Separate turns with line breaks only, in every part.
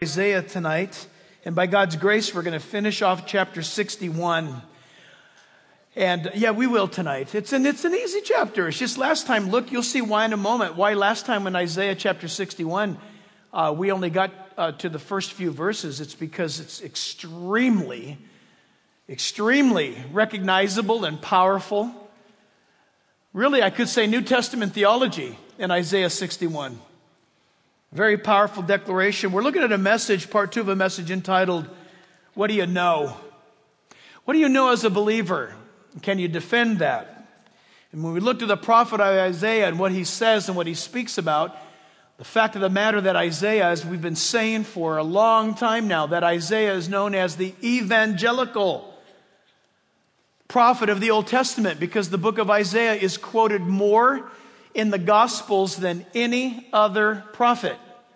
Isaiah tonight. And by God's grace, we're going to finish off chapter 61. And yeah, we will tonight. It's an easy chapter. It's just last time, look, you'll see why in a moment. Why last time in Isaiah chapter 61, we only got to the first few verses. It's because it's extremely recognizable and powerful. Really, I could say New Testament theology in Isaiah 61. Very powerful declaration. We're looking at a message, part 2 of a message entitled, What Do You Know? What do you know as a believer? Can you defend that? And when we look to the prophet Isaiah and what he says and what he speaks about, the fact of the matter that Isaiah, as we've been saying for a long time now, that Isaiah is known as the evangelical prophet of the Old Testament because the book of Isaiah is quoted more in the Gospels than any other prophet.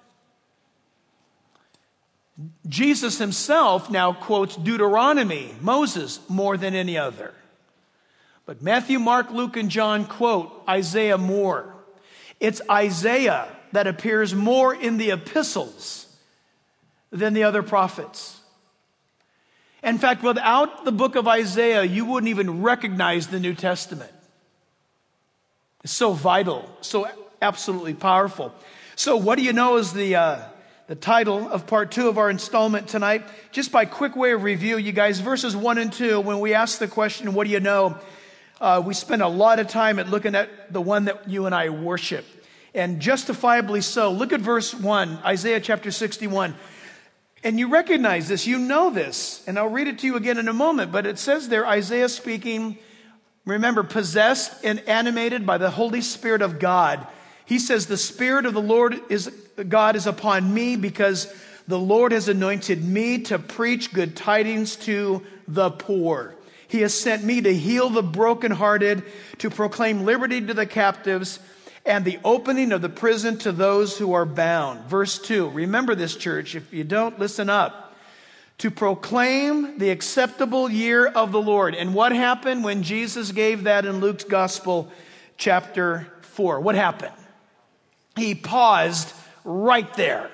Jesus himself now quotes Deuteronomy, Moses, more than any other. But Matthew, Mark, Luke, and John quote Isaiah more. It's Isaiah that appears more in the epistles than the other prophets. In fact, without the book of Isaiah, you wouldn't even recognize the New Testament. It's so vital, so absolutely powerful. So what do you know is the title of part 2 of our installment tonight. Just by quick way of review, you guys, verses 1 and 2, when we ask the question, what do you know? We spend a lot of time at looking at the one that you and I worship. And justifiably so. Look at verse 1, Isaiah chapter 61. And you recognize this, you know this. And I'll read it to you again in a moment. But it says there, Isaiah speaking, remember, possessed and animated by the Holy Spirit of God. He says, the Spirit of the Lord God is upon me because the Lord has anointed me to preach good tidings to the poor. He has sent me to heal the brokenhearted, to proclaim liberty to the captives, and the opening of the prison to those who are bound. Verse 2, remember this, church. If you don't, listen up. To proclaim the acceptable year of the Lord. And what happened when Jesus gave that in Luke's Gospel, chapter 4? What happened? He paused right there.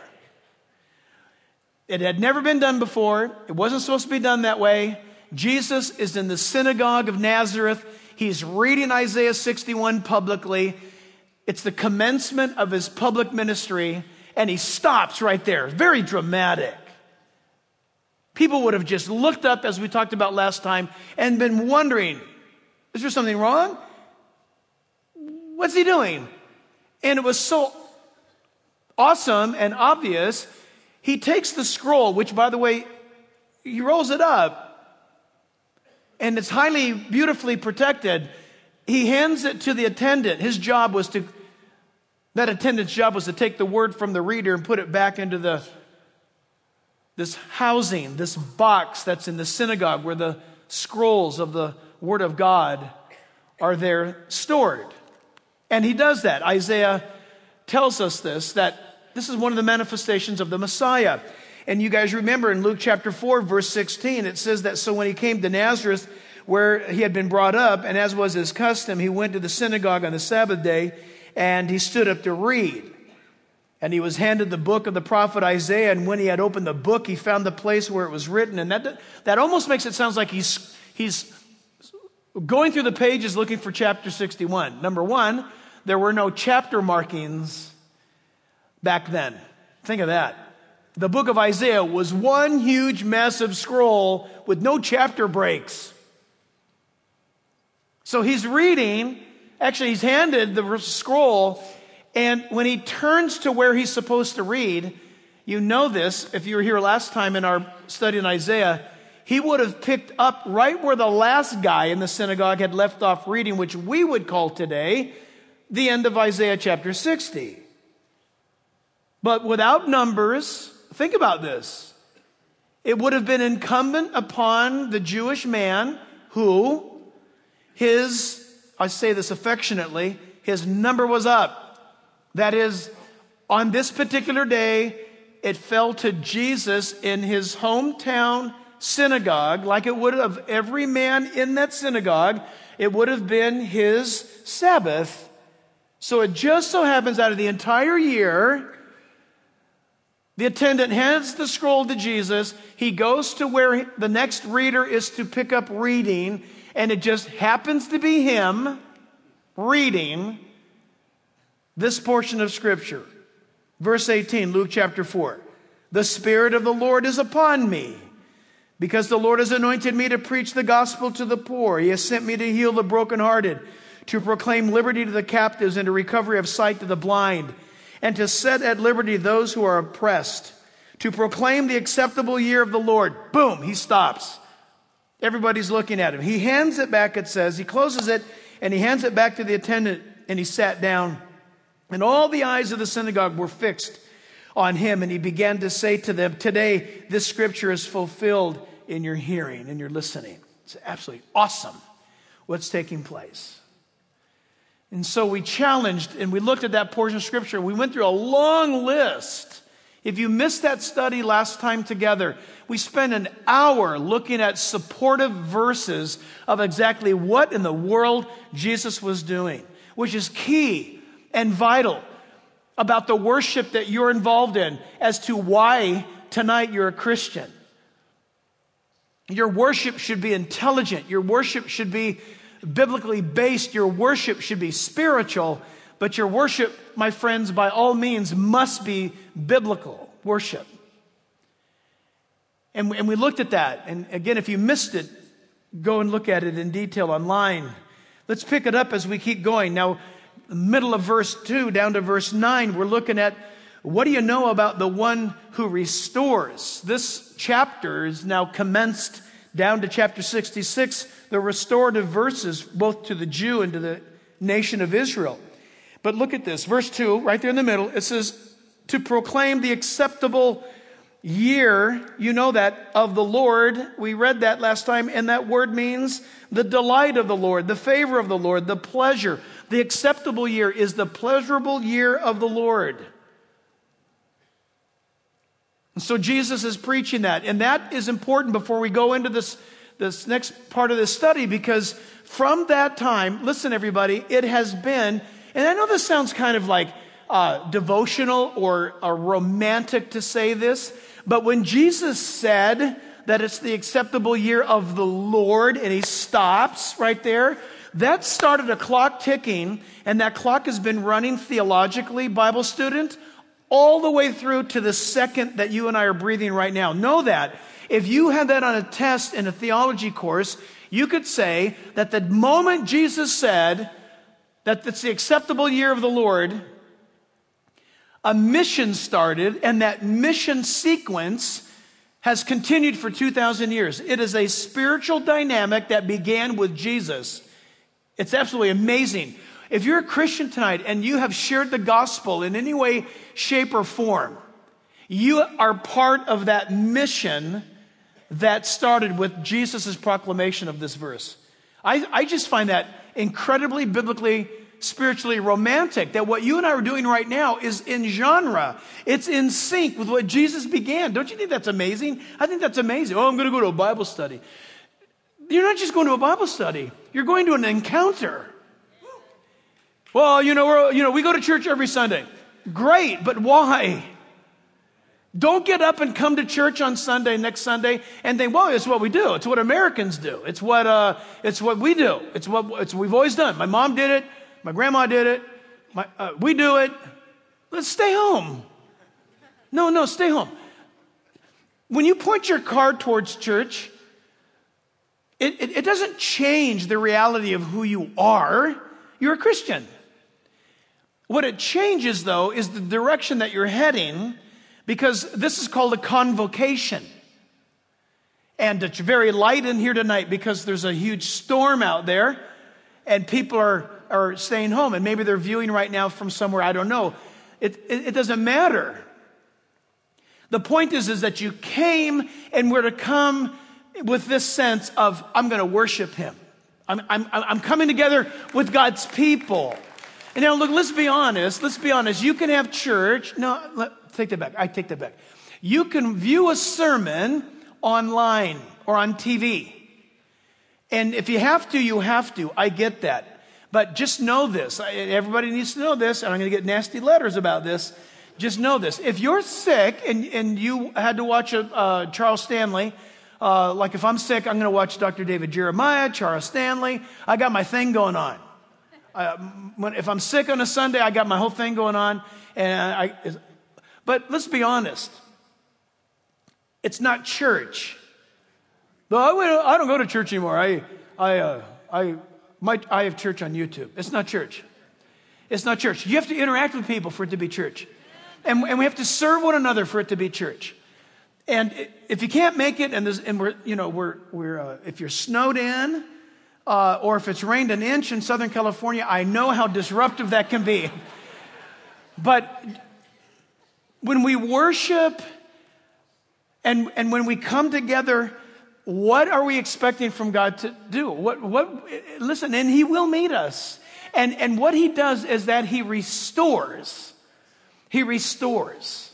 It had never been done before. It wasn't supposed to be done that way. Jesus is in the synagogue of Nazareth. He's reading Isaiah 61 publicly. It's the commencement of his public ministry, and he stops right there. Very dramatic. People would have just looked up, as we talked about last time, and been wondering, is there something wrong? What's he doing? And it was so awesome and obvious. He takes the scroll, which, by the way, he rolls it up, and it's highly, beautifully protected. He hands it to the attendant. That attendant's job was to take the word from the reader and put it back into this housing, this box that's in the synagogue where the scrolls of the Word of God are there stored. And he does that. Isaiah tells us that this is one of the manifestations of the Messiah. And you guys remember in Luke chapter 4, verse 16, it says that, so when he came to Nazareth, where he had been brought up, and as was his custom, he went to the synagogue on the Sabbath day, and he stood up to read. And he was handed the book of the prophet Isaiah, and when he had opened the book, he found the place where it was written. And that almost makes it sound like he's going through the pages looking for chapter 61. Number one, there were no chapter markings back then. Think of that. The book of Isaiah was one huge, massive scroll with no chapter breaks. So he's reading, actually he's handed the scroll, and when he turns to where he's supposed to read, you know this, if you were here last time in our study in Isaiah, he would have picked up right where the last guy in the synagogue had left off reading, which we would call today the end of Isaiah chapter 60. But without numbers, think about this. It would have been incumbent upon the Jewish man who I say this affectionately, his number was up. That is, on this particular day, it fell to Jesus in his hometown synagogue, like it would have every man in that synagogue. It would have been his Sabbath. So it just so happens out of the entire year, The attendant hands the scroll to Jesus. He goes to where the next reader is to pick up reading, and it just happens to be him reading this portion of Scripture. Verse 18, Luke chapter 4. The Spirit of the Lord is upon me, because the Lord has anointed me to preach the gospel to the poor. He has sent me to heal the brokenhearted, to proclaim liberty to the captives and a recovery of sight to the blind, and to set at liberty those who are oppressed, to proclaim the acceptable year of the Lord. Boom, he stops. Everybody's looking at him. He hands it back, it says. He closes it, and he hands it back to the attendant, and he sat down. And all the eyes of the synagogue were fixed on him, and he began to say to them, today this scripture is fulfilled in your hearing, in your listening. It's absolutely awesome what's taking place. And so we challenged and we looked at that portion of Scripture. We went through a long list. If you missed that study last time together, we spent an hour looking at supportive verses of exactly what in the world Jesus was doing, which is key and vital about the worship that you're involved in as to why tonight you're a Christian. Your worship should be intelligent. Your worship should be biblically based. Your worship should be spiritual, but your worship, my friends, by all means must be biblical worship. And we looked at that. And again, if you missed it, go and look at it in detail online. Let's pick it up as we keep going. Now, middle of verse 2 down to verse 9, we're looking at what do you know about the one who restores? This chapter is now commenced down to chapter 66, the restorative verses, both to the Jew and to the nation of Israel. But look at this, verse 2, right there in the middle, it says, to proclaim the acceptable year, you know that, of the Lord. We read that last time, and that word means the delight of the Lord, the favor of the Lord, the pleasure. The acceptable year is the pleasurable year of the Lord. And so Jesus is preaching that. And that is important before we go into this next part of this study, because from that time, listen everybody, it has been, and I know this sounds kind of like devotional or romantic to say this, but when Jesus said that it's the acceptable year of the Lord, and he stops right there, that started a clock ticking, and that clock has been running theologically, Bible student, all the way through to the second that you and I are breathing right now. Know that. If you had that on a test in a theology course, you could say that the moment Jesus said that it's the acceptable year of the Lord, a mission started, and that mission sequence has continued for 2,000 years. It is a spiritual dynamic that began with Jesus. It's absolutely amazing. If you're a Christian tonight and you have shared the gospel in any way, shape, or form, you are part of that mission that started with Jesus' proclamation of this verse. I just find that incredibly biblically, spiritually romantic, that what you and I are doing right now is in genre. It's in sync with what Jesus began. Don't you think that's amazing? I think that's amazing. Oh, I'm going to go to a Bible study. You're not just going to a Bible study. You're going to an encounter. Well, we go to church every Sunday. Great, but why? Don't get up and come to church on Sunday, next Sunday, and think, well, it's what we do. It's what Americans do. It's what we do. It's what we've always done. My mom did it. My grandma did it. We do it. Let's stay home. No, stay home. When you point your car towards church, it doesn't change the reality of who you are. You're a Christian. What it changes, though, is the direction that you're heading, because this is called a convocation. And it's very light in here tonight because there's a huge storm out there, and people are staying home, and maybe they're viewing right now from somewhere, I don't know. It doesn't matter. The point is that you came, and we're to come with this sense of, I'm going to worship him. I'm coming together with God's people. And now look, let's be honest. You can have church. No, take that back. I take that back. You can view a sermon online or on TV. And if you have to, you have to. I get that. But just know this. Everybody needs to know this, and I'm going to get nasty letters about this. Just know this. If you're sick and you had to watch Charles Stanley, like if I'm sick, I'm going to watch Dr. David Jeremiah, Charles Stanley. I got my thing going on. If I'm sick on a Sunday, I got my whole thing going on. But let's be honest. It's not church. I don't go to church anymore. I have church on YouTube. It's not church. It's not church. You have to interact with people for it to be church. And we have to serve one another for it to be church. And if you can't make it, if you're snowed in, or if it's rained an inch in Southern California, I know how disruptive that can be. But when we worship and when we come together, what are we expecting from God to do? Listen, and He will meet us. And what He does is that He restores. He restores.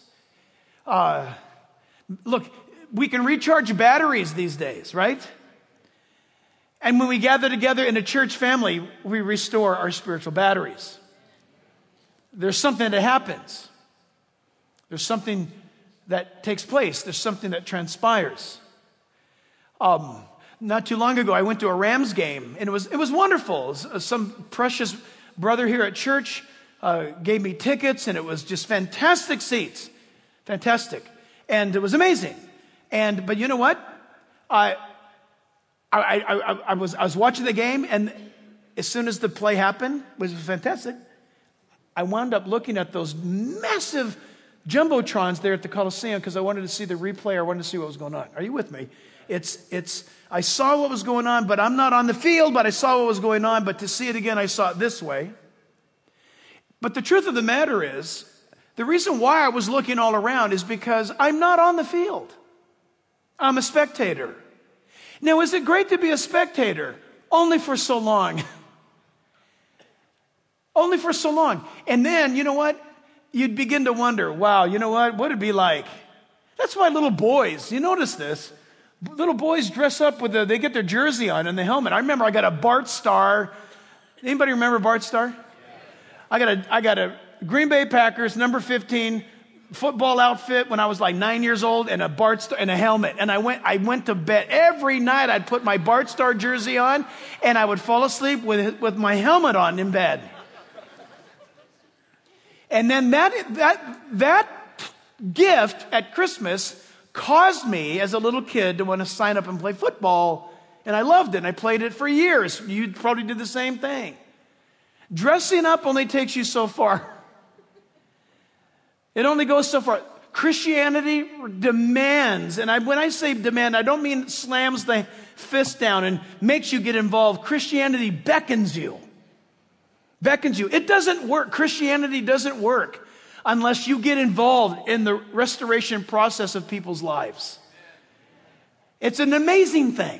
Look, we can recharge batteries these days, right? And when we gather together in a church family, we restore our spiritual batteries. There's something that happens. There's something that takes place. There's something that transpires. Not too long ago, I went to a Rams game, and it was wonderful. Some precious brother here at church gave me tickets, and it was just fantastic seats. Fantastic. And it was amazing. But you know what? I was watching the game, and as soon as the play happened, it was fantastic. I wound up looking at those massive jumbotrons there at the Coliseum because I wanted to see the replay. I wanted to see what was going on. Are you with me? I saw what was going on, but I'm not on the field, but I saw what was going on. But to see it again, I saw it this way. But the truth of the matter is, the reason why I was looking all around is because I'm not on the field. I'm a spectator. Now, is it great to be a spectator? Only for so long. Only for so long. And then, you know what? You'd begin to wonder, wow, you know what? What it'd be like. That's why little boys, you notice this, little boys dress up they get their jersey on and the helmet. I remember I got a Bart Starr. Anybody remember Bart Starr? I got a Green Bay Packers number 15 football outfit when I was like 9 years old and a Bart Starr and a helmet. And I went to bed every night. I'd put my Bart Starr jersey on and I would fall asleep with my helmet on in bed. And then that gift at Christmas caused me as a little kid to want to sign up and play football. And I loved it. And I played it for years. You probably did the same thing. Dressing up only takes you so far. It only goes so far. Christianity demands, and when I say demand, I don't mean slams the fist down and makes you get involved. Christianity beckons you. Beckons you. It doesn't work. Christianity doesn't work unless you get involved in the restoration process of people's lives. It's an amazing thing.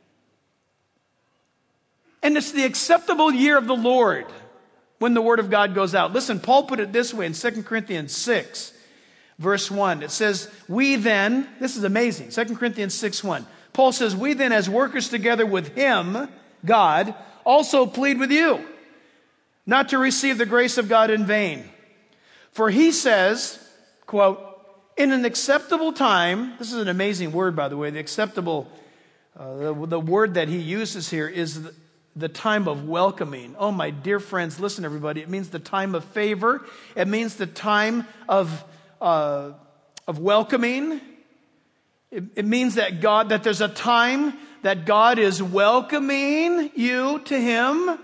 And it's the acceptable year of the Lord when the Word of God goes out. Listen, Paul put it this way in 2 Corinthians 6, verse 1. It says, we then, this is amazing, 2 Corinthians 6:1. Paul says, we then as workers together with Him, God, also plead with you, not to receive the grace of God in vain. For He says, quote, in an acceptable time, this is an amazing word, by the way, the acceptable, the word that he uses here is the time of welcoming. Oh, my dear friends, listen, everybody. It means the time of favor. It means the time of welcoming. It means that there's a time that God is welcoming you to Him.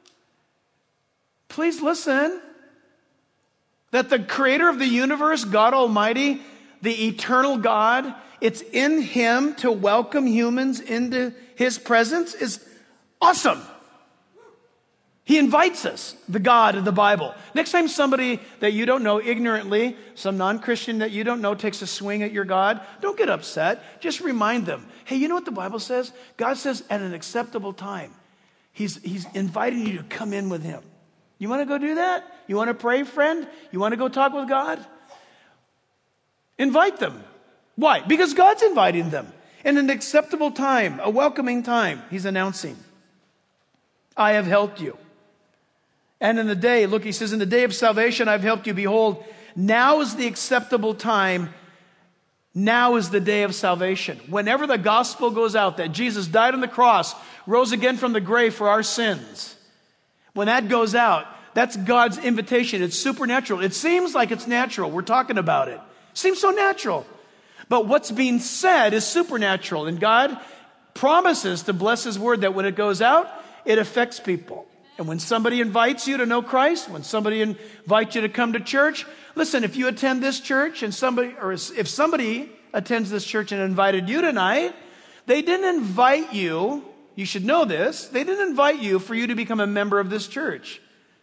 Please listen. That the creator of the universe, God Almighty, the eternal God, it's in Him to welcome humans into His presence is awesome. He invites us, the God of the Bible. Next time somebody that you don't know ignorantly, some non-Christian that you don't know takes a swing at your God, don't get upset. Just remind them, hey, you know what the Bible says? God says at an acceptable time. He's inviting you to come in with Him. You want to go do that? You want to pray, friend? You want to go talk with God? Invite them. Why? Because God's inviting them. In an acceptable time, a welcoming time, He's announcing, I have helped you. And in the day, look, He says, in the day of salvation, I've helped you. Behold, Now is the acceptable time. Now is the day of salvation. Whenever the gospel goes out that Jesus died on the cross, rose again from the grave for our sins, when that goes out, that's God's invitation. It's supernatural. It seems like it's natural. We're talking about it. It seems so natural. But what's being said is supernatural. And God promises to bless His word that when it goes out, it affects people. And when somebody invites you to know Christ, when somebody invites you to come to church, listen, if you attend this church and if somebody attends this church and invited you tonight, they didn't invite you, you should know this, they didn't invite you for you to become a member of this church.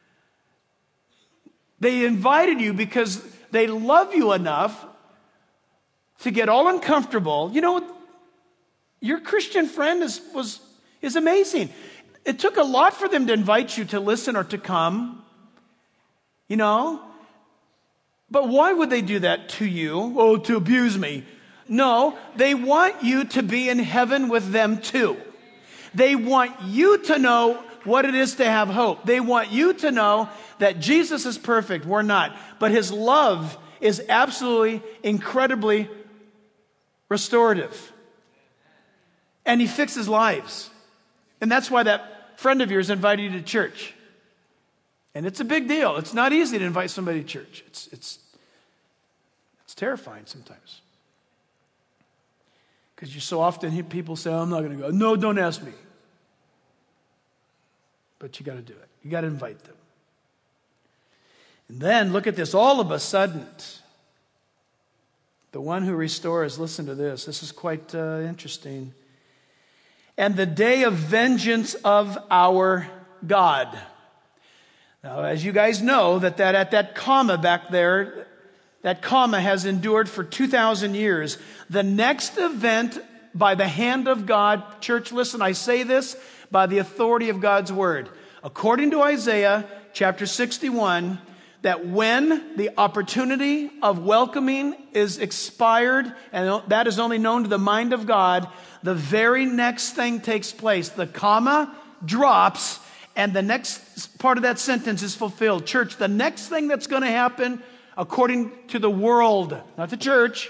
They invited you because they love you enough to get all uncomfortable. You know, your Christian friend is amazing. It took a lot for them to invite you to listen or to come, you know. But why would they do that to you? Oh, to abuse me. No, they want you to be in heaven with them too. They want you to know what it is to have hope. They want you to know that Jesus is perfect. We're not. But His love is absolutely, incredibly restorative. And He fixes lives. And that's why that friend of yours invited you to church. And it's a big deal. It's not easy to invite somebody to church. It's terrifying sometimes. Because you so often hear people say, I'm not going to go. No, don't ask me. But you got to do it. You got to invite them. And then look at this. All of a sudden, the one who restores, listen to this. This is quite interesting. And the day of vengeance of our God. Now, as you guys know, that at that comma back there, that comma has endured for 2,000 years. The next event by the hand of God, church, listen, I say this by the authority of God's word. According to Isaiah chapter 61, that when the opportunity of welcoming is expired, and that is only known to the mind of God, the very next thing takes place. The comma drops, and the next part of that sentence is fulfilled. Church, the next thing that's going to happen, according to the world, not the church,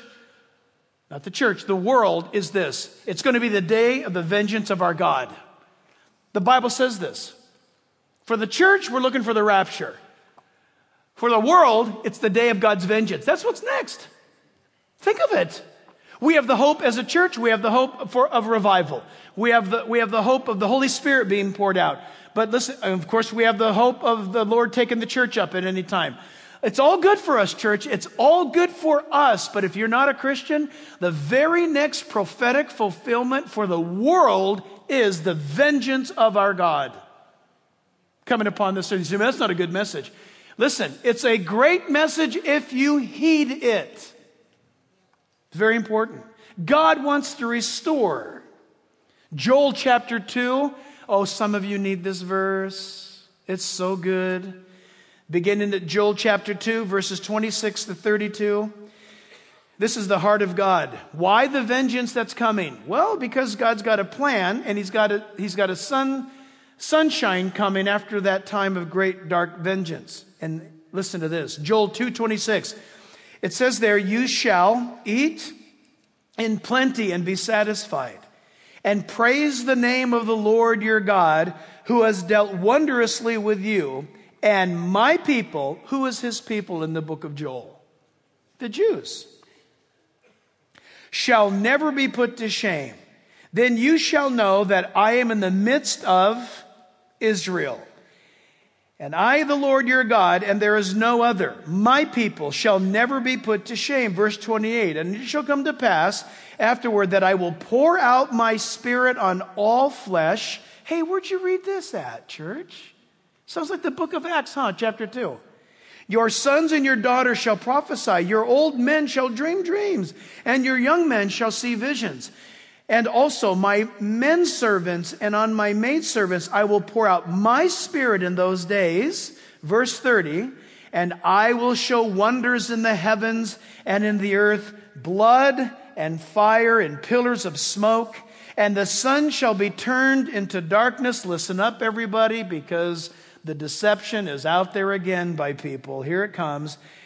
the world is this. It's going to be the day of the vengeance of our God. The Bible says this. For the church, we're looking for the rapture. For the world, it's the day of God's vengeance. That's what's next. Think of it. We have the hope as a church. We have the hope of revival. We have the hope of the Holy Spirit being poured out. But listen, of course, we have the hope of the Lord taking the church up at any time. It's all good for us, church. It's all good for us. But if you're not a Christian, the very next prophetic fulfillment for the world is the vengeance of our God coming upon this earth. You say, that's not a good message. Listen, it's a great message if you heed it. It's very important. God wants to restore. Joel chapter 2. Oh, some of you need this verse. It's so good. Beginning at Joel chapter 2, verses 26 to 32. This is the heart of God. Why the vengeance that's coming? Well, because God's got a plan, and He's got a sunshine coming after that time of great dark vengeance. And listen to this. Joel 2:26. It says there, you shall eat in plenty and be satisfied, and praise the name of the Lord your God, who has dealt wondrously with you, and my people. Who is His people in the book of Joel? The Jews. Shall never be put to shame. Then you shall know that I am in the midst of Israel. And I, the Lord your God, and there is no other. My people shall never be put to shame. Verse 28. And it shall come to pass afterward that I will pour out my spirit on all flesh. Hey, where'd you read this at, church? Sounds like the book of Acts, huh? Chapter 2. Your sons and your daughters shall prophesy. Your old men shall dream dreams. And your young men shall see visions. And also my men servants and on my maid servants I will pour out my spirit in those days. Verse 30. And I will show wonders in the heavens and in the earth, blood and fire and pillars of smoke. And the sun shall be turned into darkness. Listen up, everybody, because the deception is out there again by people. Here it comes.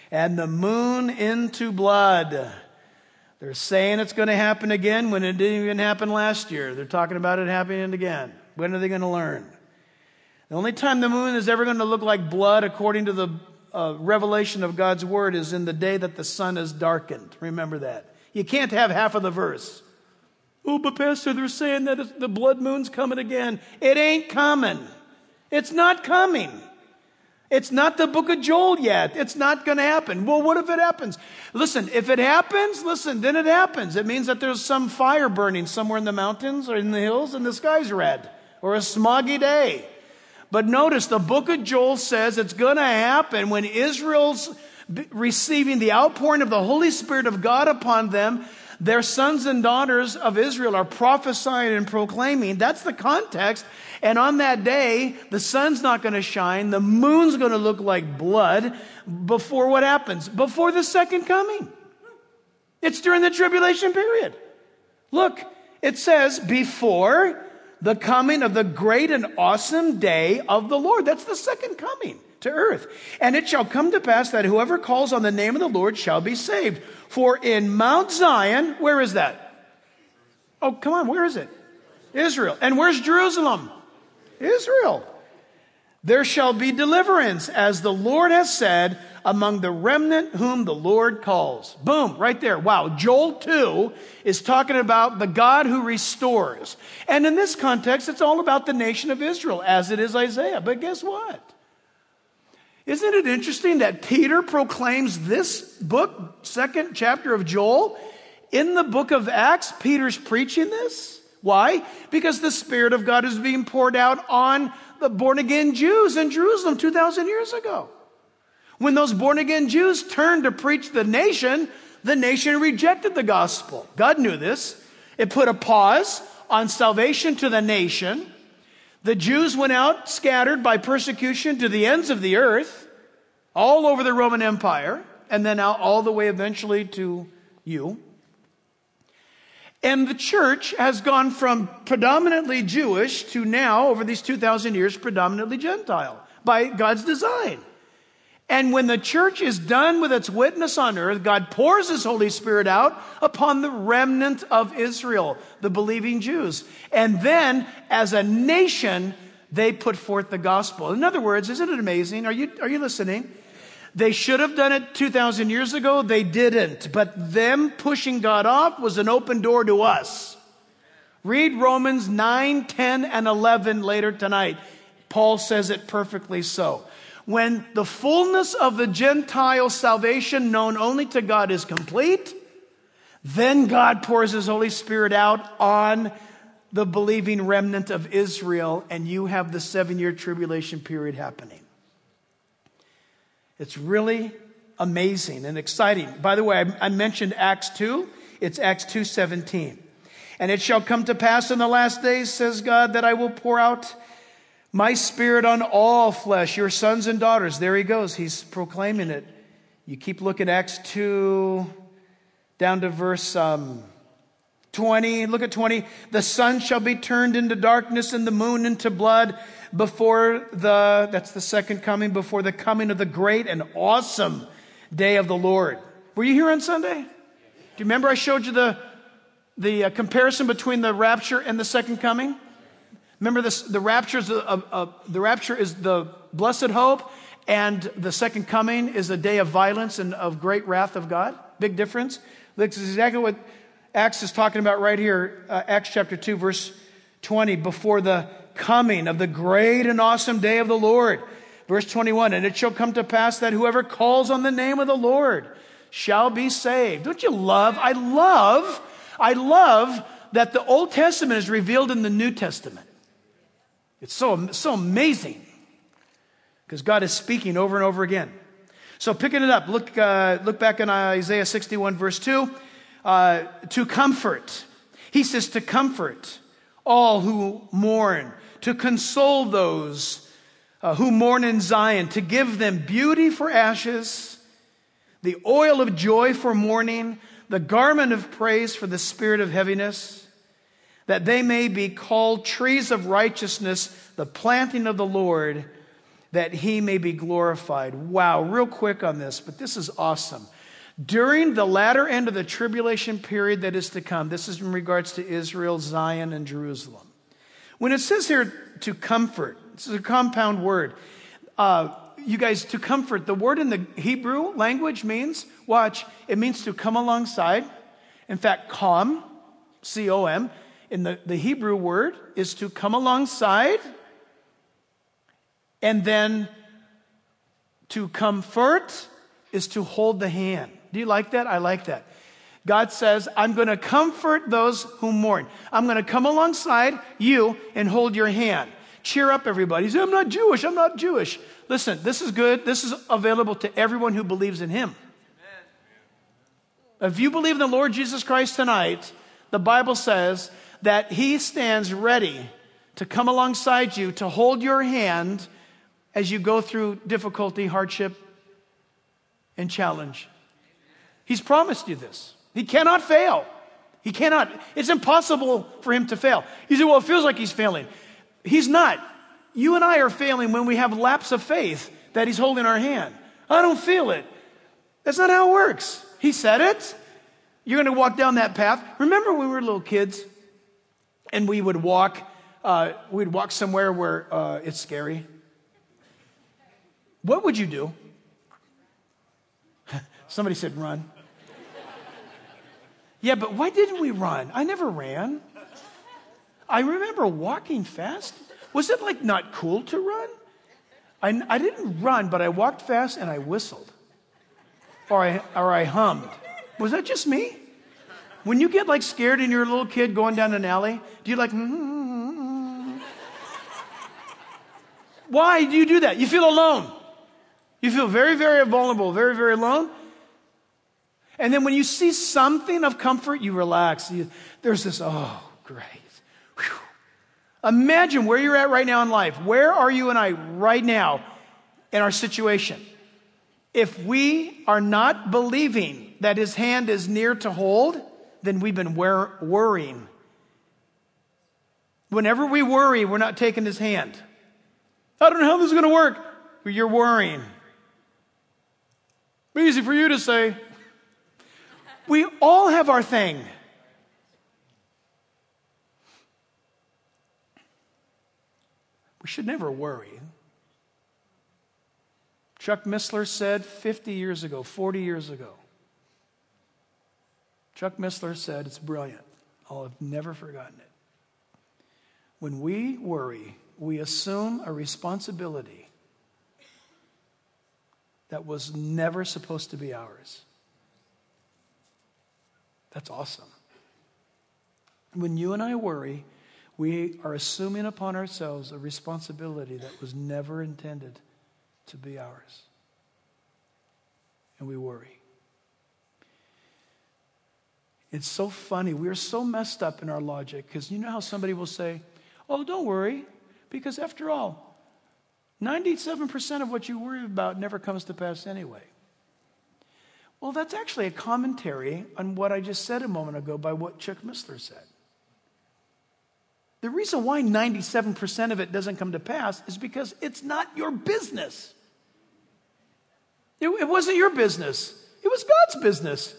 and the moon into blood. They're saying it's going to happen again when it didn't even happen last year. They're talking about it happening again. When are they going to learn? The only time the moon is ever going to look like blood, according to the revelation of God's word, is in the day that the sun is darkened. Remember that. You can't have half of the verse. Oh, but Pastor, they're saying that the blood moon's coming again. It ain't coming. It's not coming. It's not the book of Joel yet. It's not going to happen. Well, what if it happens? Listen, if it happens, then it happens. It means that there's some fire burning somewhere in the mountains or in the hills and the sky's red, or a smoggy day. But notice the book of Joel says it's going to happen when Israel's receiving the outpouring of the Holy Spirit of God upon them. Their sons and daughters of Israel are prophesying and proclaiming. That's the context. And on that day, the sun's not going to shine. The moon's going to look like blood before what happens? Before the second coming. It's during the tribulation period. Look, it says before the coming of the great and awesome day of the Lord. That's the second coming to earth. And it shall come to pass that whoever calls on the name of the Lord shall be saved. For in Mount Zion, where is that? Oh, come on, where is it? Israel. And where's Jerusalem? Israel. There shall be deliverance, as the Lord has said, among the remnant whom the Lord calls. Boom, right there. Wow, Joel 2 is talking about the God who restores. And in this context, it's all about the nation of Israel, as it is Isaiah. But guess what? Isn't it interesting that Peter proclaims this book, second chapter of Joel? In the book of Acts, Peter's preaching this. Why? Because the Spirit of God is being poured out on the born-again Jews in Jerusalem 2,000 years ago. When those born-again Jews turned to preach the nation rejected the gospel. God knew this. It put a pause on salvation to the nation. The Jews went out scattered by persecution to the ends of the earth, all over the Roman Empire, and then out all the way eventually to you. And the church has gone from predominantly Jewish to now, over these 2,000 years, predominantly Gentile by God's design. And when the church is done with its witness on earth, God pours His Holy Spirit out upon the remnant of Israel, the believing Jews. And then, as a nation, they put forth the gospel. In other words, isn't it amazing? Are you listening? They should have done it 2,000 years ago. They didn't. But them pushing God off was an open door to us. Read Romans 9, 10, and 11 later tonight. Paul says it perfectly so. When the fullness of the Gentile salvation known only to God is complete, then God pours His Holy Spirit out on the believing remnant of Israel, and you have the 7-year tribulation period happening. It's really amazing and exciting. By the way, I mentioned Acts 2. It's Acts 2:17. And it shall come to pass in the last days, says God, that I will pour out my Spirit on all flesh, your sons and daughters. There he goes. He's proclaiming it. You keep looking at Acts 2, down to verse 20. Look at 20. The sun shall be turned into darkness and the moon into blood that's the second coming, before the coming of the great and awesome day of the Lord. Were you here on Sunday? Do you remember I showed you the comparison between the rapture and the second coming? Remember this, the rapture is the blessed hope, and the second coming is a day of violence and of great wrath of God. Big difference. That's exactly what Acts is talking about right here. Acts chapter 2, verse 20, before the coming of the great and awesome day of the Lord. Verse 21, and it shall come to pass that whoever calls on the name of the Lord shall be saved. Don't you love? I love that the Old Testament is revealed in the New Testament. It's so amazing because God is speaking over and over again. So picking it up, look back in Isaiah 61 verse 2, to comfort. He says to comfort all who mourn, to console those who mourn in Zion, to give them beauty for ashes, the oil of joy for mourning, the garment of praise for the spirit of heaviness, that they may be called trees of righteousness, the planting of the Lord, that he may be glorified. Wow, real quick on this, but this is awesome. During the latter end of the tribulation period that is to come, this is in regards to Israel, Zion, and Jerusalem. When it says here to comfort, this is a compound word. You guys, to comfort, the word in the Hebrew language means, watch, it means to come alongside. In fact, calm, C-O-M, in the Hebrew word is to come alongside. And then to comfort is to hold the hand. Do you like that? I like that. God says, I'm going to comfort those who mourn. I'm going to come alongside you and hold your hand. Cheer up, everybody. You say, I'm not Jewish. I'm not Jewish. Listen, this is good. This is available to everyone who believes in him. Amen. If you believe in the Lord Jesus Christ tonight, the Bible says that he stands ready to come alongside you, to hold your hand as you go through difficulty, hardship, and challenge. He's promised you this. He cannot fail. He cannot. It's impossible for him to fail. You say, well, it feels like he's failing. He's not. You and I are failing when we have lapse of faith that he's holding our hand. I don't feel it. That's not how it works. He said it. You're going to walk down that path. Remember when we were little kids and we would walk somewhere where it's scary? What would you do? Somebody said run. Yeah, but why didn't we run? I never ran. I remember walking fast. Was it like not cool to run? I didn't run, but I walked fast and I whistled. Or I hummed. Was that just me? When you get like scared and you're a little kid going down an alley, do you like, Why do you do that? You feel alone. You feel very, very vulnerable, very, very alone. And then when you see something of comfort, you relax. There's this, oh, great. Whew. Imagine where you're at right now in life. Where are you and I right now in our situation? If we are not believing that his hand is near to hold, then we've been worrying. Whenever we worry, we're not taking his hand. I don't know how this is going to work. But you're worrying. Easy for you to say. We all have our thing. We should never worry. Chuck Missler said 50 years ago, 40 years ago. Chuck Missler said, it's brilliant. I'll have never forgotten it. When we worry, we assume a responsibility that was never supposed to be ours. That's awesome. When you and I worry, we are assuming upon ourselves a responsibility that was never intended to be ours. And we worry. It's so funny. We're so messed up in our logic because you know how somebody will say, oh, don't worry, because after all, 97% of what you worry about never comes to pass anyway. Well, that's actually a commentary on what I just said a moment ago by what Chuck Missler said. The reason why 97% of it doesn't come to pass is because it's not your business. It wasn't your business. It was God's business.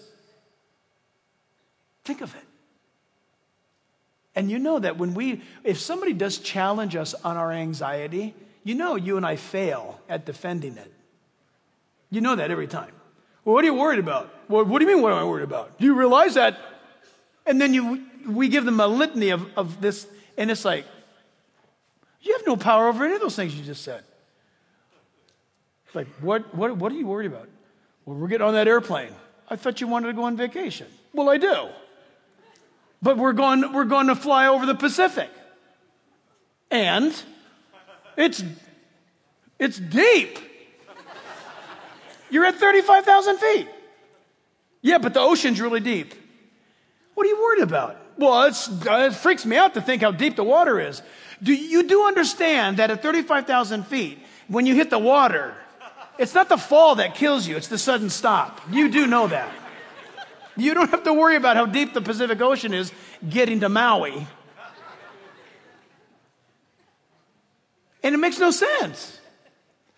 Think of it. And you know that if somebody does challenge us on our anxiety, you know you and I fail at defending it. You know that every time. Well, what are you worried about? Well, what do you mean, what am I worried about? Do you realize that? And then we give them a litany of this, and it's like, you have no power over any of those things you just said. It's like, what are you worried about? Well, we're getting on that airplane. I thought you wanted to go on vacation. Well, I do. But we're going to fly over the Pacific. And it's deep. You're at 35,000 feet. Yeah, but the ocean's really deep. What are you worried about? Well, it freaks me out to think how deep the water is. You do understand that at 35,000 feet, when you hit the water, it's not the fall that kills you, it's the sudden stop. You do know that. You don't have to worry about how deep the Pacific Ocean is getting to Maui. And it makes no sense.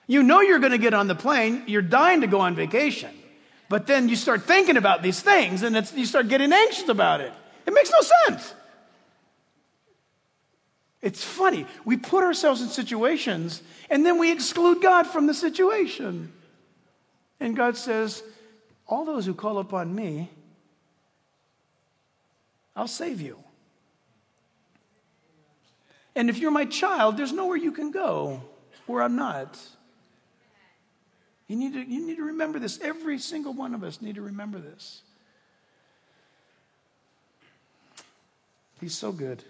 You know you're going to get on the plane. You're dying to go on vacation. But then you start thinking about these things, and you start getting anxious about it. It makes no sense. It's funny. We put ourselves in situations, and then we exclude God from the situation. And God says, all those who call upon me, I'll save you. And if you're my child, there's nowhere you can go where I'm not. You need to remember this. Every single one of us need to remember this. He's so good.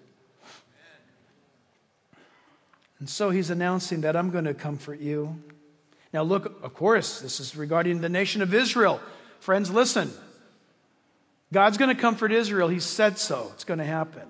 And so he's announcing that I'm going to comfort you. Now look, of course, this is regarding the nation of Israel. Friends, listen. God's going to comfort Israel. He said so. It's going to happen.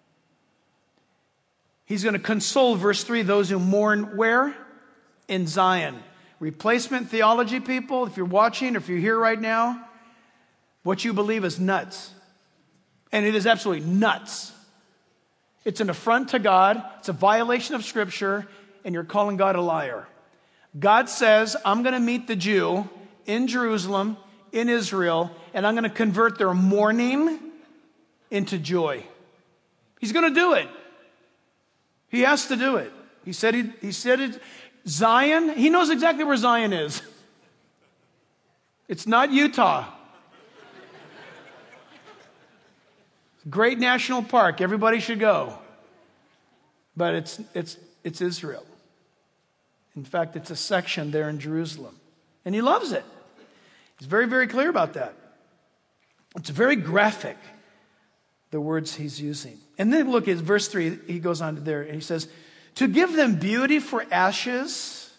He's going to console, verse 3, those who mourn where? In Zion. Replacement theology, people, if you're watching, if you're here right now, what you believe is nuts. And it is absolutely nuts. It's an affront to God. It's a violation of Scripture. And you're calling God a liar. God says, I'm going to meet the Jew in Jerusalem, in Israel, and I'm going to convert their mourning into joy. He's going to do it. He has to do it. He said it. Zion, he knows exactly where Zion is. It's not Utah. Great national park. Everybody should go. But it's Israel. In fact, it's a section there in Jerusalem. And he loves it. He's very, very clear about that. It's very graphic, the words he's using. And then look at verse 3. He goes on to there and he says, to give them beauty for ashes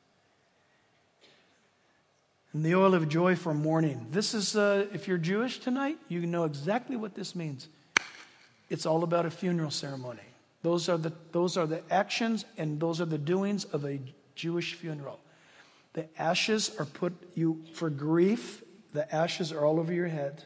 and the oil of joy for mourning. This is, if you're Jewish tonight, you know exactly what this means. It's all about a funeral ceremony. Those are the actions and those are the doings of a Jewish funeral. The ashes are put you for grief. The ashes are all over your head.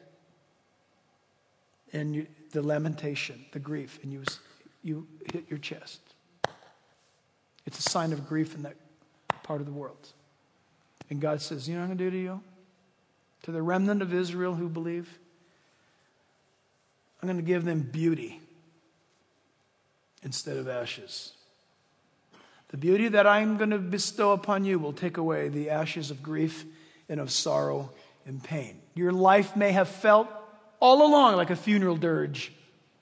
And the lamentation, the grief, and you hit your chest. It's a sign of grief in that part of the world. And God says, you know what I'm going to do to you? To the remnant of Israel who believe, I'm going to give them beauty instead of ashes. The beauty that I'm going to bestow upon you will take away the ashes of grief and of sorrow and pain. Your life may have felt all along like a funeral dirge.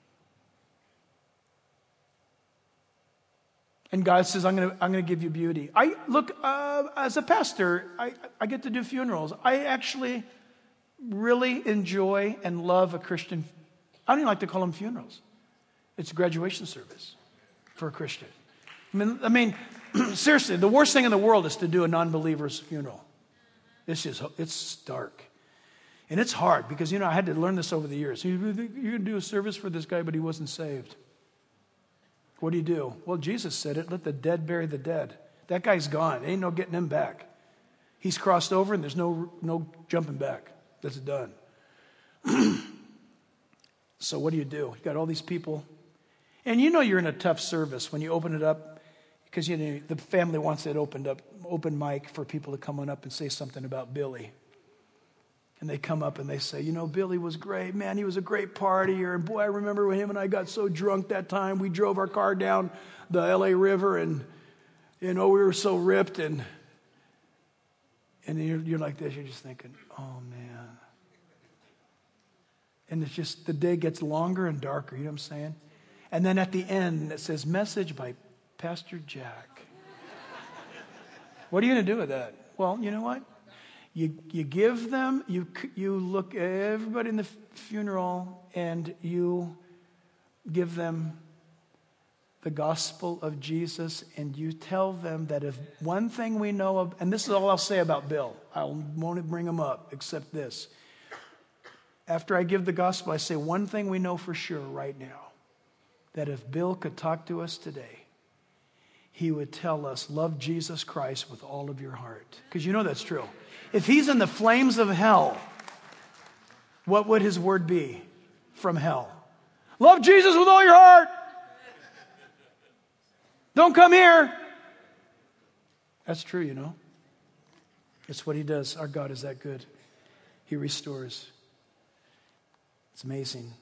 And God says, I'm going to give you beauty. As a pastor, I get to do funerals. I actually really enjoy and love a Christian. I don't even like to call them funerals. It's a graduation service for a Christian. I mean, seriously, the worst thing in the world is to do a non-believer's funeral. It's dark. And it's hard because, I had to learn this over the years. You're going to do a service for this guy, but he wasn't saved. What do you do? Well, Jesus said it, let the dead bury the dead. That guy's gone. Ain't no getting him back. He's crossed over and there's no jumping back. That's done. So what do? You got all these people. And you're in a tough service when you open it up because the family wants it open mic for people to come on up and say something about Billy. And they come up and they say, Billy was great. Man, he was a great partier. And boy, I remember when him and I got so drunk that time. We drove our car down the L.A. River and, we were so ripped. And you're like this. You're just thinking, oh, man. And it's just the day gets longer and darker. You know what I'm saying? And then at the end, it says, message by Pastor Jack. What are you going to do with that? Well, you know what? You give them, you look at everybody in the funeral and you give them the gospel of Jesus and you tell them that if one thing we know of, and this is all I'll say about Bill, I won't bring him up except this. After I give the gospel, I say one thing we know for sure right now, that if Bill could talk to us today, he would tell us, love Jesus Christ with all of your heart. Because that's true. If he's in the flames of hell, what would his word be from hell? Love Jesus with all your heart. Don't come here. That's true, you know. It's what he does. Our God is that good. He restores. It's amazing.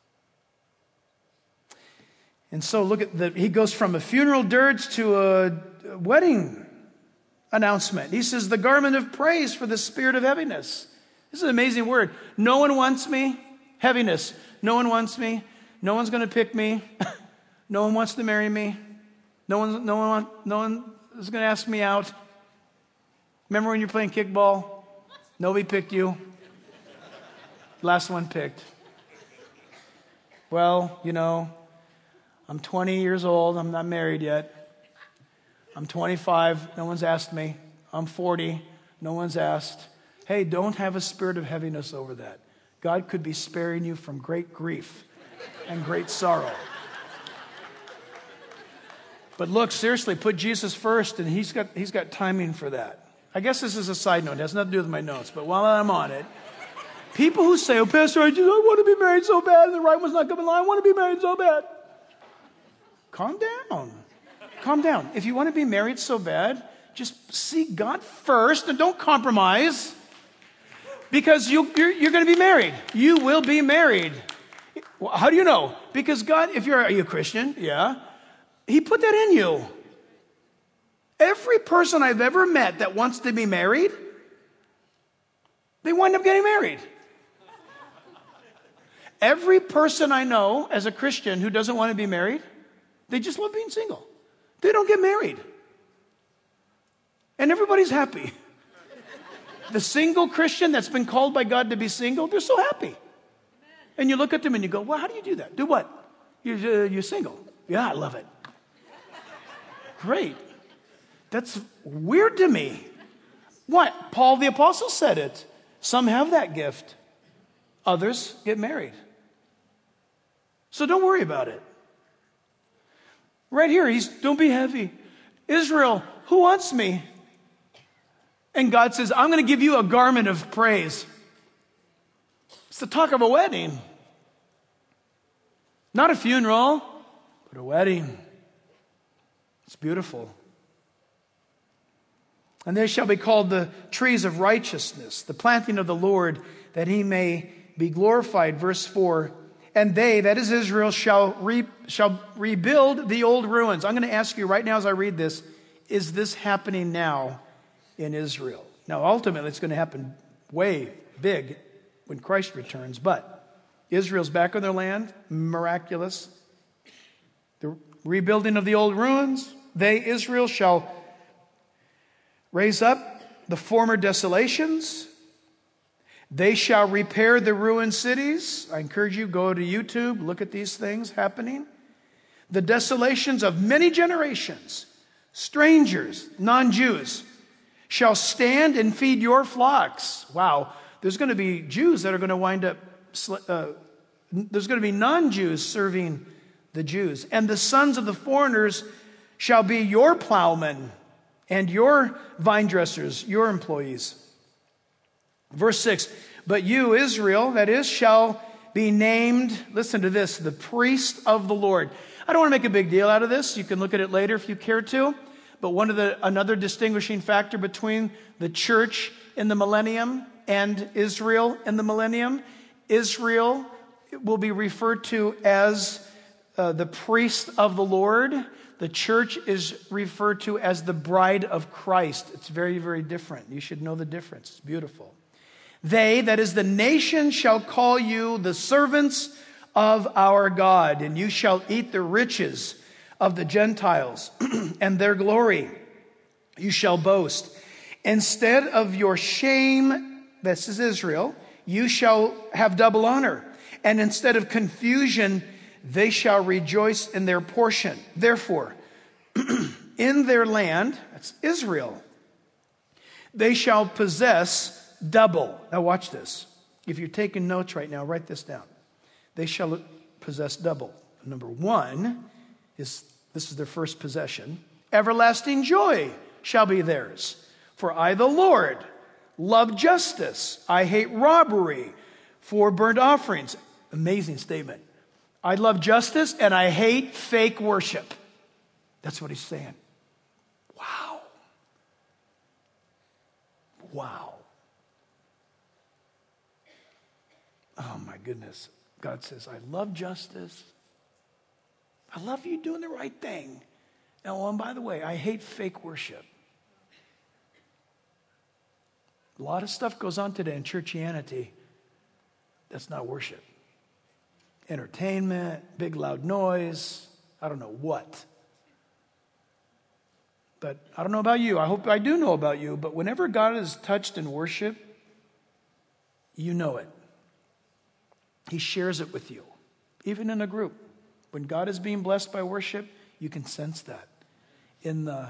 And so look at he goes from a funeral dirge to a wedding announcement. He says, the garment of praise for the spirit of heaviness. This is an amazing word. No one wants me. Heaviness. No one wants me. No one's going to pick me. No one wants to marry me. No one is going to ask me out. Remember when you're playing kickball? Nobody picked you. Last one picked. Well, you know, I'm 20 years old. I'm not married yet. I'm 25. No one's asked me. I'm 40. No one's asked. Hey, don't have a spirit of heaviness over that. God could be sparing you from great grief and great sorrow. But look, seriously, put Jesus first, and he's got timing for that. I guess this is a side note. It has nothing to do with my notes, but while I'm on it, people who say, oh, Pastor, I want to be married so bad, and the right one's not coming along. I want to be married so bad. Calm down. Calm down. If you want to be married so bad, just seek God first and don't compromise, because you're going to be married. You will be married. How do you know? Because God, are you a Christian? Yeah. He put that in you. Every person I've ever met that wants to be married, they wind up getting married. Every person I know as a Christian who doesn't want to be married, they just love being single. They don't get married. And everybody's happy. The single Christian that's been called by God to be single, they're so happy. And you look at them and you go, well, how do you do that? Do what? You're single. Yeah, I love it. Great. That's weird to me. What? Paul the Apostle said it. Some have that gift. Others get married. So don't worry about it. Right here, don't be heavy. Israel, who wants me? And God says, I'm going to give you a garment of praise. It's the talk of a wedding. Not a funeral, but a wedding. It's beautiful. And they shall be called the trees of righteousness, the planting of the Lord, that he may be glorified. Verse 4, and they, that is Israel, shall rebuild the old ruins. I'm going to ask you right now as I read this, is this happening now in Israel? Now, ultimately, it's going to happen way big when Christ returns, but Israel's back on their land, miraculous. The rebuilding of the old ruins, they, Israel, shall raise up the former desolations. They shall repair the ruined cities. I encourage you, go to YouTube, look at these things happening. The desolations of many generations, strangers, non-Jews, shall stand and feed your flocks. Wow, there's going to be Jews that are going to wind up, there's going to be non-Jews serving the Jews. And the sons of the foreigners shall be your plowmen and your vine dressers, your employees. Verse 6, but you, Israel, that is, shall be named, listen to this, the priest of the Lord. I don't want to make a big deal out of this. You can look at it later if you care to. But another distinguishing factor between the church in the millennium and Israel in the millennium, Israel will be referred to as the priest of the Lord. The church is referred to as the bride of Christ. It's very, very different. You should know the difference. It's beautiful. They, that is the nation, shall call you the servants of our God, and you shall eat the riches of the Gentiles and their glory. You shall boast. Instead of your shame, this is Israel, you shall have double honor. And instead of confusion, they shall rejoice in their portion. Therefore, in their land, that's Israel, they shall possess double. Now watch this. If you're taking notes right now, write this down. They shall possess double. Number one is, this is their first possession. Everlasting joy shall be theirs. For I, the Lord, love justice. I hate robbery for burnt offerings. Amazing statement. I love justice and I hate fake worship. That's what he's saying. Wow. wow. Oh my goodness. God says, I love justice. I love you doing the right thing. Oh, and by the way, I hate fake worship. A lot of stuff goes on today in churchianity that's not worship. Entertainment, big loud noise, I don't know what. But I don't know about you. I hope I do know about you. But whenever God is touched in worship, you know it. He shares it with you. Even in a group. When God is being blessed by worship, you can sense that. In the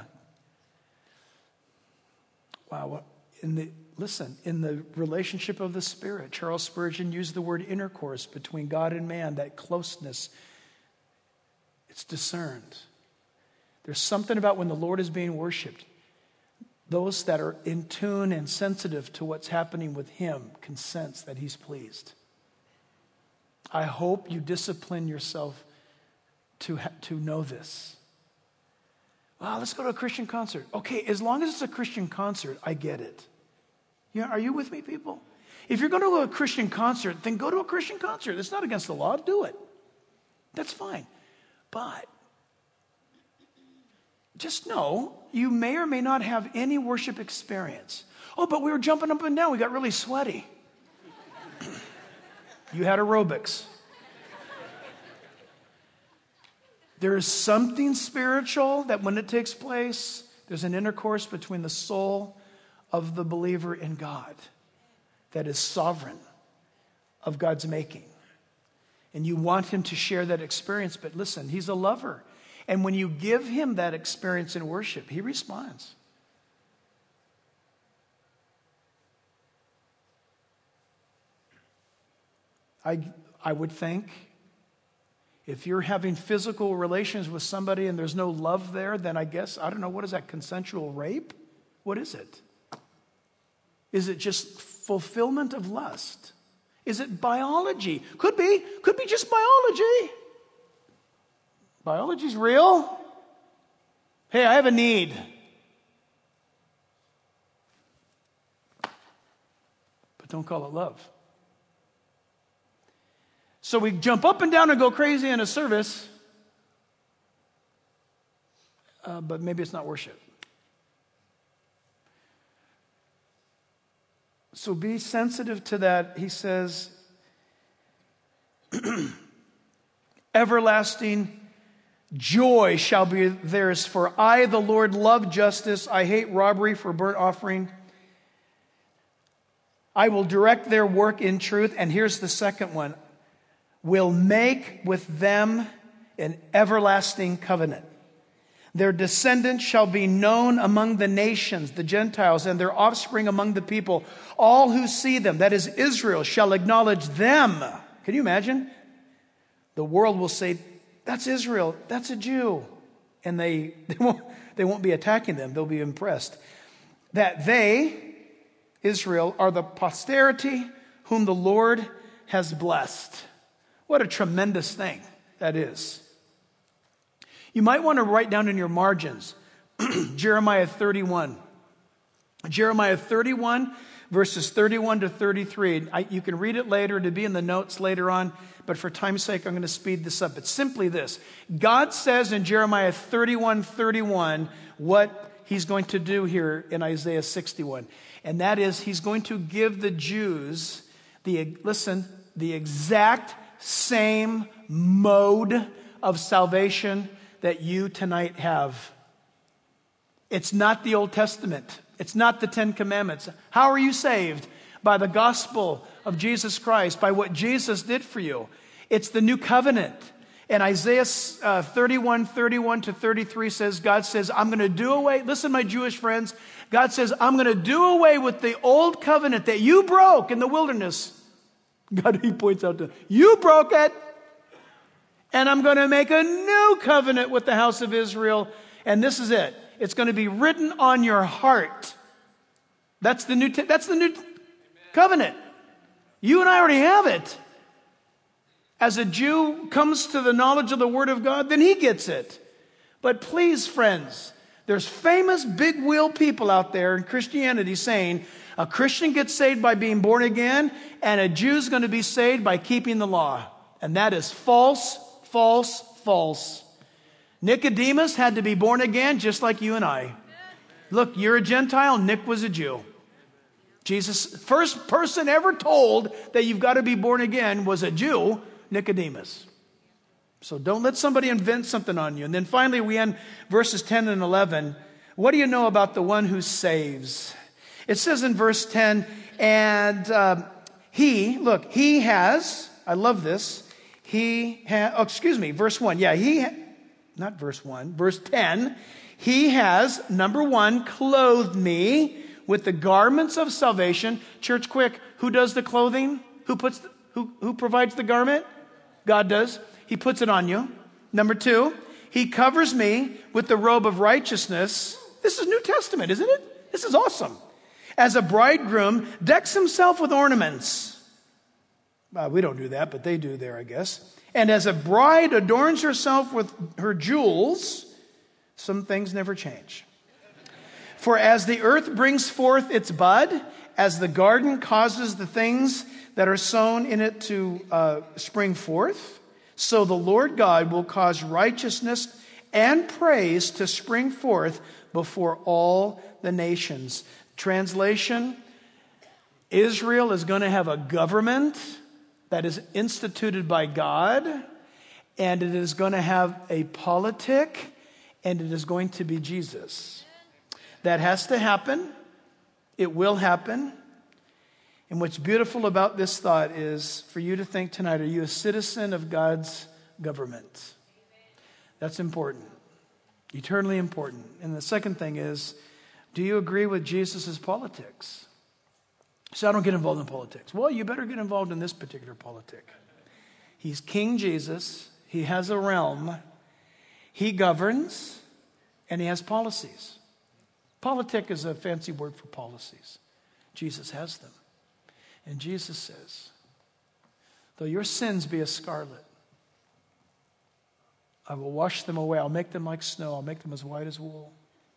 relationship of the Spirit, Charles Spurgeon used the word intercourse between God and man, that closeness. It's discerned. There's something about when the Lord is being worshiped. Those that are in tune and sensitive to what's happening with Him can sense that He's pleased. I hope you discipline yourself to know this. Well, let's go to a Christian concert. Okay, as long as it's a Christian concert, I get it. Yeah, are you with me, people? If you're going to go to a Christian concert, then go to a Christian concert. It's not against the law. Do it. That's fine. But just know you may or may not have any worship experience. Oh, but we were jumping up and down. We got really sweaty. You had aerobics. There is something spiritual that when it takes place, there's an intercourse between the soul of the believer in God that is sovereign of God's making. And you want Him to share that experience, but listen, He's a lover. And when you give Him that experience in worship, He responds. I would think if you're having physical relations with somebody and there's no love there, then I guess, I don't know, what is that, consensual rape? What is it? Is it just fulfillment of lust? Is it biology? Could be just biology. Biology's real. Hey, I have a need. But don't call it love. So we jump up and down and go crazy in a service, but maybe it's not worship. So be sensitive to that. He says, everlasting joy shall be theirs, for I, the Lord, love justice. I hate robbery for burnt offering. I will direct their work in truth. And here's the second one. Will make with them an everlasting covenant. Their descendants shall be known among the nations, the Gentiles, and their offspring among the people. All who see them, that is Israel, shall acknowledge them. Can you imagine? The world will say, that's Israel, that's a Jew. And they won't be attacking them, they'll be impressed. That they, Israel, are the posterity whom the Lord has blessed. What a tremendous thing that is. You might want to write down in your margins, Jeremiah 31. Jeremiah 31, verses 31 to 33. You can read it later, to be in the notes later on, but for time's sake, I'm going to speed this up. It's simply this. God says in Jeremiah 31:31 what He's going to do here in Isaiah 61. And that is, He's going to give the Jews the exact same mode of salvation that you tonight have. It's not the Old Testament. It's not the Ten Commandments. How are you saved? By the gospel of Jesus Christ, by what Jesus did for you. It's the new covenant. And Isaiah 31:31 to 33 says, God says, I'm going to do away, listen my Jewish friends, God says, I'm going to do away with the old covenant that you broke in the wilderness. God, He points out to, you broke it. And I'm going to make a new covenant with the house of Israel. And this is it. It's going to be written on your heart. That's the new covenant. You and I already have it. As a Jew comes to the knowledge of the Word of God, then he gets it. But please, friends, there's famous big wheel people out there in Christianity saying, A Christian gets saved by being born again, and a Jew's going to be saved by keeping the law. And that is false, false, false. Nicodemus had to be born again just like you and I. Look, you're a Gentile, Nick was a Jew. Jesus, first person ever told that you've got to be born again was a Jew, Nicodemus. So don't let somebody invent something on you. And then finally we end verses 10 and 11. What do you know about the one who saves? It says in verse 10, and he has, I love this, verse 1. Yeah, not verse 1, verse 10. He has, number 1, clothed me with the garments of salvation. Church, quick, who does the clothing? Who provides the garment? God does. He puts it on you. Number 2, he covers me with the robe of righteousness. This is New Testament, isn't it? This is awesome. As a bridegroom decks himself with ornaments. We don't do that, but they do there, I guess. And as a bride adorns herself with her jewels, some things never change. For as the earth brings forth its bud, as the garden causes the things that are sown in it to spring forth, so the Lord God will cause righteousness and praise to spring forth before all the nations. Translation, Israel is going to have a government that is instituted by God, and it is going to have a politic, and it is going to be Jesus. That has to happen. It will happen. And what's beautiful about this thought is for you to think tonight, are you a citizen of God's government? That's important. Eternally important. And the second thing is, do you agree with Jesus' politics? So I don't get involved in politics. Well, you better get involved in this particular politic. He's King Jesus. He has a realm. He governs, and he has policies. Politic is a fancy word for policies. Jesus has them. And Jesus says, though your sins be as scarlet, I will wash them away. I'll make them like snow. I'll make them as white as wool.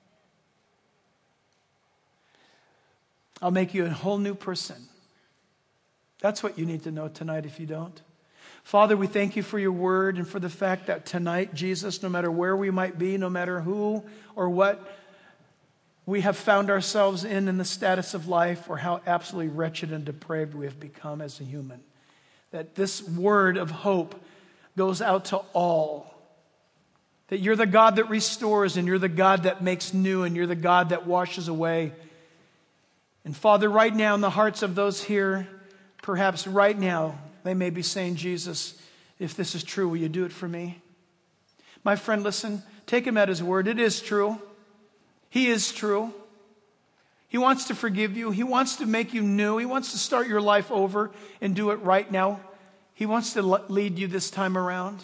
I'll make you a whole new person. That's what you need to know tonight if you don't. Father, we thank you for your word and for the fact that tonight, Jesus, no matter where we might be, no matter who or what we have found ourselves in the status of life, or how absolutely wretched and depraved we have become as a human, that this word of hope goes out to all. That you're the God that restores, and you're the God that makes new, and you're the God that washes away. And Father, right now in the hearts of those here, perhaps right now, they may be saying, Jesus, if this is true, will you do it for me? My friend, listen, take him at his word. It is true. He is true. He wants to forgive you. He wants to make you new. He wants to start your life over and do it right now. He wants to lead you this time around.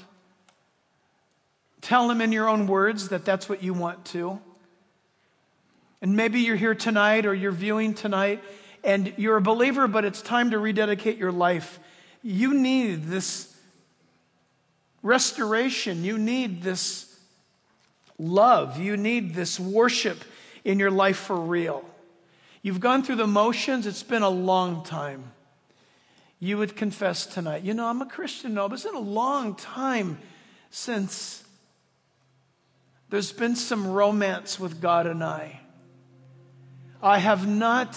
Tell him in your own words that that's what you want to. And maybe you're here tonight or you're viewing tonight and you're a believer, but it's time to rededicate your life. You need this restoration. You need this love. You need this worship in your life for real. You've gone through the motions. It's been a long time. You would confess tonight, I'm a Christian, but it's been a long time since there's been some romance with God and I. I have not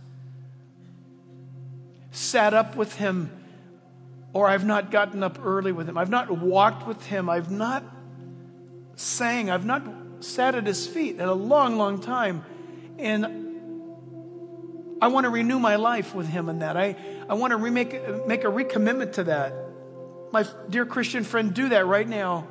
sat up with him, or I've not gotten up early with him. I've not walked with him. I've not sang. I've not sat at his feet in a long, long time. And I want to renew my life with him in that. I want to make a recommitment to that. My dear Christian friend, do that right now.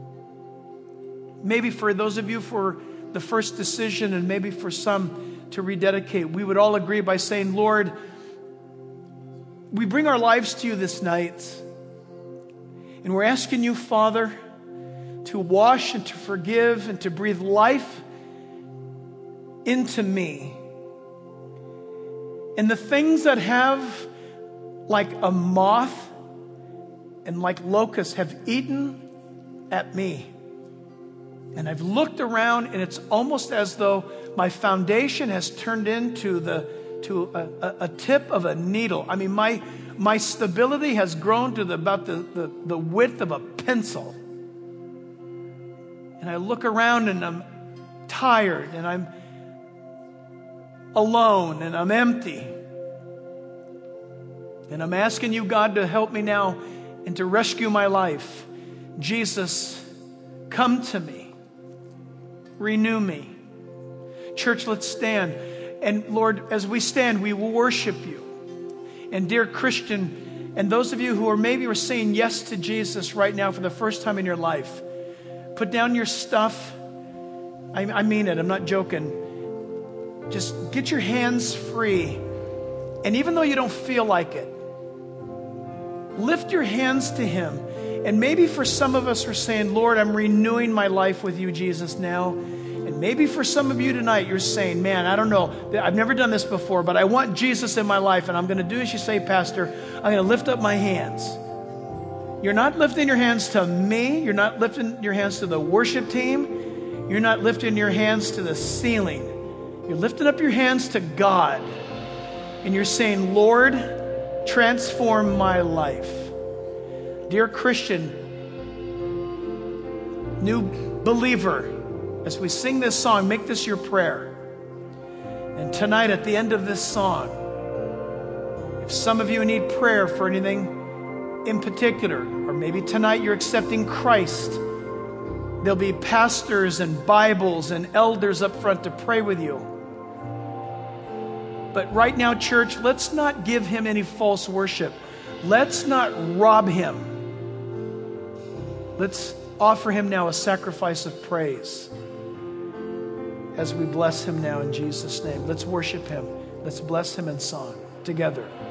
Maybe for those of you for the first decision, and maybe for some to rededicate, we would all agree by saying, Lord, we bring our lives to you this night. And we're asking you, Father, to wash and to forgive and to breathe life into me. And the things that have, like a moth and like locusts, have eaten at me. And I've looked around, and it's almost as though my foundation has turned into the to a tip of a needle. I mean, my stability has grown to about the width of a pencil. And I look around and I'm tired and I'm alone and I'm empty. And I'm asking you, God, to help me now and to rescue my life. Jesus, come to me. Renew me. Church, let's stand. And Lord, as we stand, we will worship you. And dear Christian, and those of you who are saying yes to Jesus right now for the first time in your life, put down your stuff. I mean it. I'm not joking. Just get your hands free. And even though you don't feel like it, lift your hands to him. And maybe for some of us, we're saying, Lord, I'm renewing my life with you, Jesus, now. And maybe for some of you tonight, you're saying, man, I don't know. I've never done this before, but I want Jesus in my life. And I'm going to do as you say, Pastor. I'm going to lift up my hands. You're not lifting your hands to me. You're not lifting your hands to the worship team. You're not lifting your hands to the ceiling. You're lifting up your hands to God. And you're saying, Lord, transform my life. Dear Christian, new believer, as we sing this song, make this your prayer. And tonight at the end of this song, if some of you need prayer for anything in particular, or maybe tonight you're accepting Christ, there'll be pastors and Bibles and elders up front to pray with you. But right now, church, let's not give him any false worship. Let's not rob him. Let's offer him now a sacrifice of praise as we bless him now in Jesus' name. Let's worship him. Let's bless him in song together.